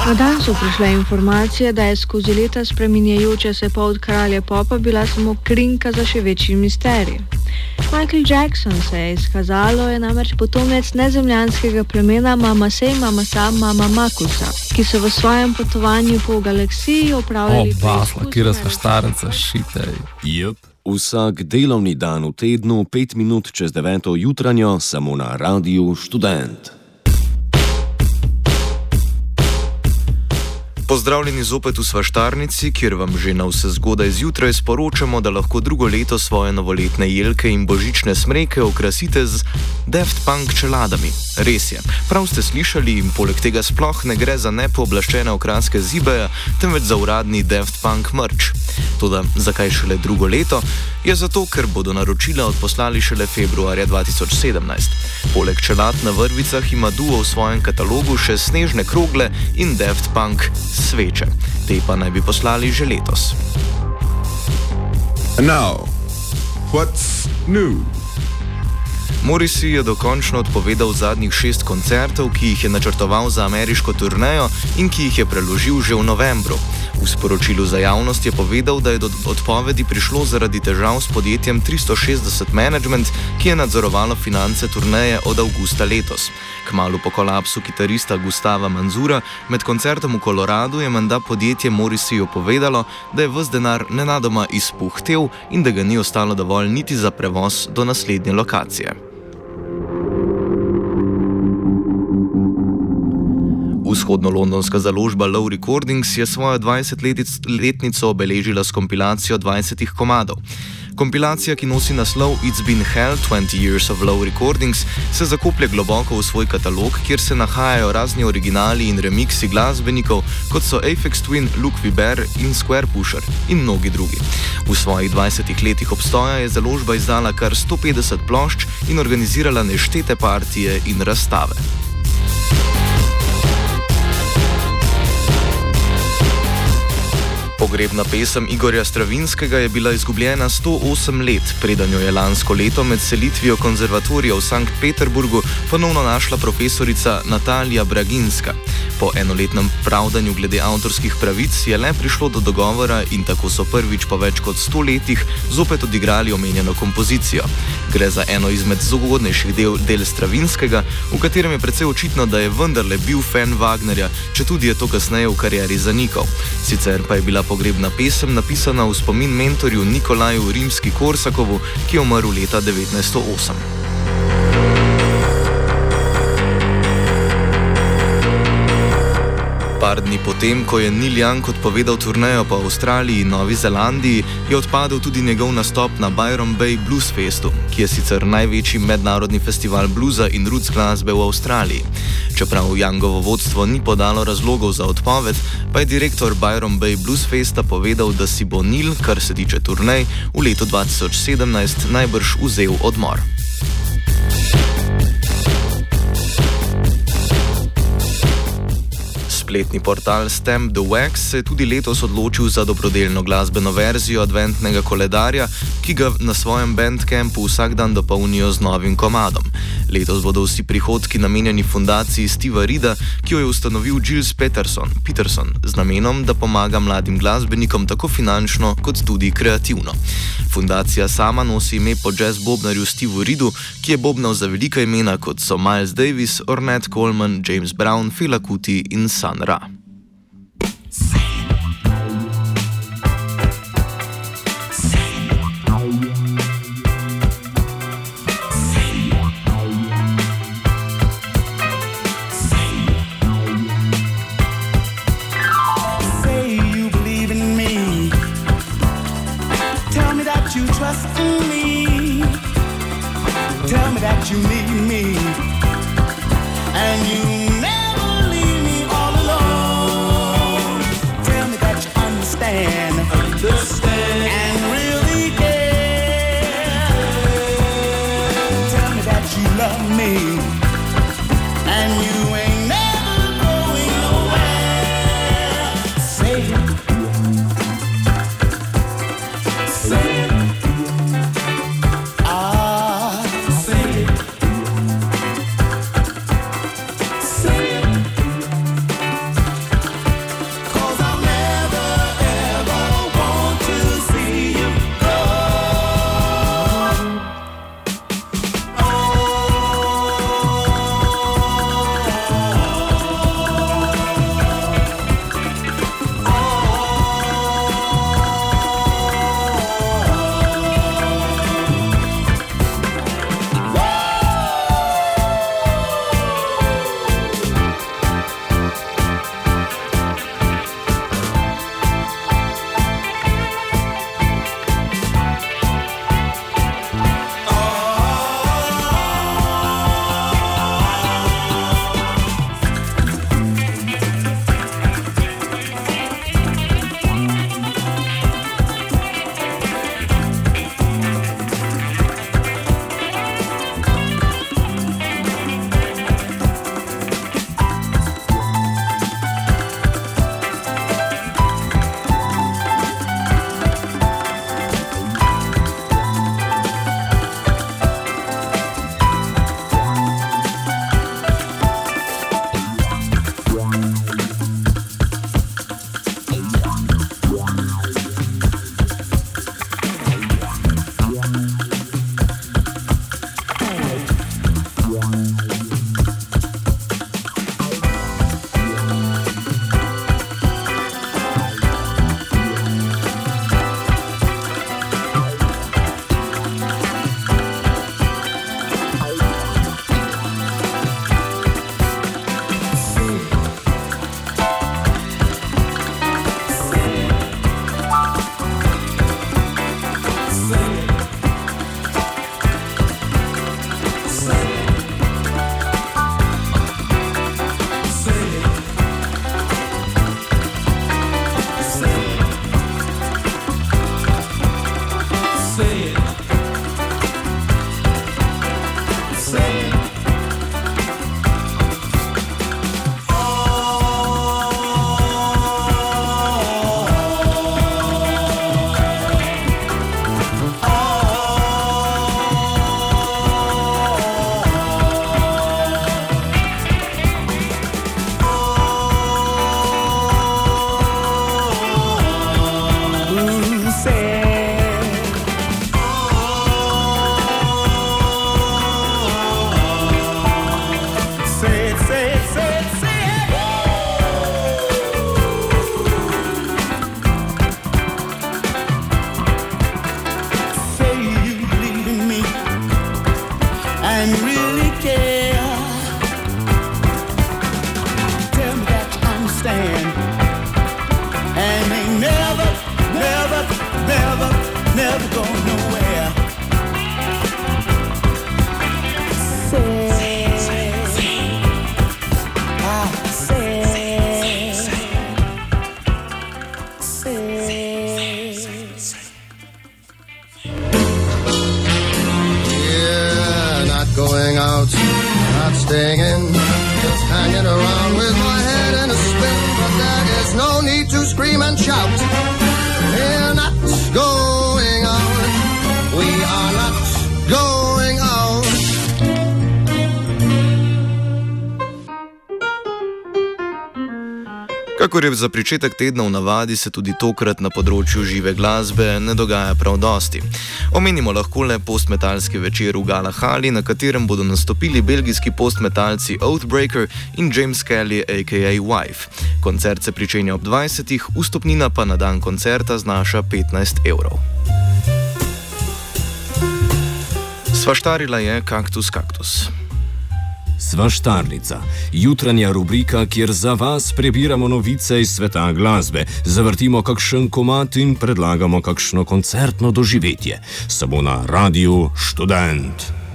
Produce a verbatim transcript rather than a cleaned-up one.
Na dan so prišle informacije, da je skozi leta spreminjajoča se pot kralja popa bila samo krinka za še večji misterij. Michael Jackson, se je izkazalo, je namreč potomec nezemljanskega plemena Mamase Mamasa Mama Makusa, ki so v svojem potovanju po galaksiji opravljali preizkus. O, basla, kira sva štarenca, šitej. Jep, vsak delovni dan v tednu, pet minut čez deveto jutranjo, samo na Radiu Študent. Pozdravljeni zopet v Svaštarnici, kjer vam že na vse zgodaj zjutraj sporočamo, da lahko drugo leto svoje novoletne jelke in božične smreke okrasite z Daft Punk čeladami. Res je, prav ste slišali in poleg tega sploh ne gre za nepooblaščene okraske z eBaya, temveč za uradni Daft Punk merch. Toda zakaj šele drugo leto? Je zato, ker bodo naročila odposlali šele februarja dva tisoč sedemnajst. Poleg čelad na vrvicah ima duo v svojem katalogu še snežne krogle in Daft Punk sveče. Te pa naj bi poslali že letos. And now, what's new? Morrissey je dokončno odpovedal zadnjih šest koncertov, ki jih je načrtoval za ameriško turnejo in ki jih je preložil že v novembru. V sporočilu za javnost je povedal, da je do odpovedi prišlo zaradi težav s podjetjem tristo šestdeset Management, ki je nadzorovalo finance turneje od avgusta letos. Kmalu po kolapsu kitarista Gustava Manzura med koncertom v Koloradu je menda podjetje Morrisseyju povedalo, da je ves denar nenadoma izpuhtel in da ga ni ostalo dovolj niti za prevoz do naslednje lokacije. Vzhodno-londonska založba Low Recordings je svojo dvajsetletnico obeležila s kompilacijo dvajsetih komadov. Kompilacija, ki nosi naslov It's Been Hell twenty years of Low Recordings, se zakoplje globoko v svoj katalog, kjer se nahajajo razni originali in remiksi glasbenikov, kot so Aphex Twin, Luke Weber in Square Pusher in mnogi drugi. V svojih dvajsetih letih obstoja je založba izdala kar sto petdeset plošč in organizirala neštete partije in razstave. Pogrebna pesem Igorja Stravinskega je bila izgubljena sto osem let, preden jo je lansko leto med selitvijo konzervatorija v Sankt Peterburgu ponovno našla profesorica Natalija Braginska. Po enoletnem pravdanju glede avtorskih pravic je le prišlo do dogovora in tako so prvič po več kot sto letih zopet odigrali omenjeno kompozicijo. Gre za eno izmed zgodnejših del, del Stravinskega, v katerem je precej očitno, da je vendarle bil fan Wagnerja, četudi je to kasneje v karieri zanikal. Sicer pa je bila pogrebna pesem napisana v spomin mentorju Nikolaju Rimski-Korsakovu, ki je umrl leta devetnajststo osem. Par dni potem, ko je Neil Young odpovedal turnejo po Avstraliji in Novi Zelandiji, je odpadel tudi njegov nastop na Byron Bay Blues Festu, ki je sicer največji mednarodni festival bluza in roots glasbe v Avstraliji. Čeprav Youngovo vodstvo ni podalo razlogov za odpoved, pa je direktor Byron Bay Blues Festa povedal, da si bo Neil, kar se tiče turnej, v letu dva tisoč sedemnajst najbrž vzel odmor. Spletni portal Stamp the Wax se je tudi letos odločil za dobrodelno glasbeno verzijo adventnega koledarja, ki ga na svojem Bandcampu vsak dan dopolnijo z novim komadom. Letos bodo vsi prihodki namenjeni fundaciji Steva Reeda, ki jo je ustanovil Giles Peterson, Peterson z namenom, da pomaga mladim glasbenikom tako finančno kot tudi kreativno. Fundacija sama nosi ime po jazz bobnarju Stevu Reedu, ki je bobnal za velika imena kot so Miles Davis, Ornette Coleman, James Brown, Fela Kuti in Sun Ra. You trust in me. Tell me that you need me, and you never leave me all alone. Say it, say it, say it, say it. Say you believe in me and really care. Tell me that you understand and ain't never, never, never, never go nowhere. Say, I say, say. Yeah, not going out, not staying in, just hanging around with my head in a spin. But there is no need to scream and shout. We're not going out. We are not going out. Kakor je za pričetek tedna v navadi, se tudi tokrat na področju žive glasbe ne dogaja prav dosti. Omenimo lahko le postmetalski večer v Galahali, na katerem bodo nastopili belgijski postmetalci Oathbreaker in James Kelly aka Wife. Koncert se pričenja ob dvajsetih, vstopnina pa na dan koncerta znaša petnajst evrov. Svaštarila je Kaktus Kaktus. Svaštarnica, jutranja rubrika, kjer za vas prebiramo novice iz sveta glasbe, zavrtimo kakšen komad in predlagamo kakšno koncertno doživetje. Samo na Radiu Študent.